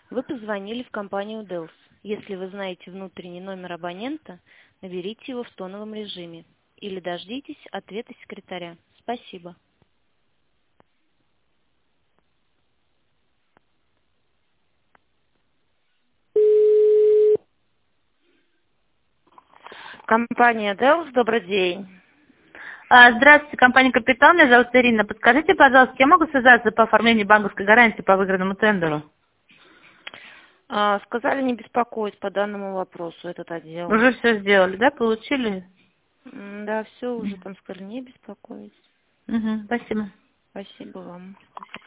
Вы позвонили в компанию Dells. Если вы знаете внутренний номер абонента, наберите его в тоновом режиме или дождитесь ответа секретаря. Спасибо. Компания Dells, добрый день. Здравствуйте, компания «Капитан», меня зовут Ирина. Подскажите, пожалуйста, я могу связаться по оформлению банковской гарантии по выигранному тендеру? Сказали не беспокоить по данному вопросу этот отдел. Уже все сделали, да, получили? Да, все уже там сказали не беспокоить. Угу, спасибо. Спасибо вам.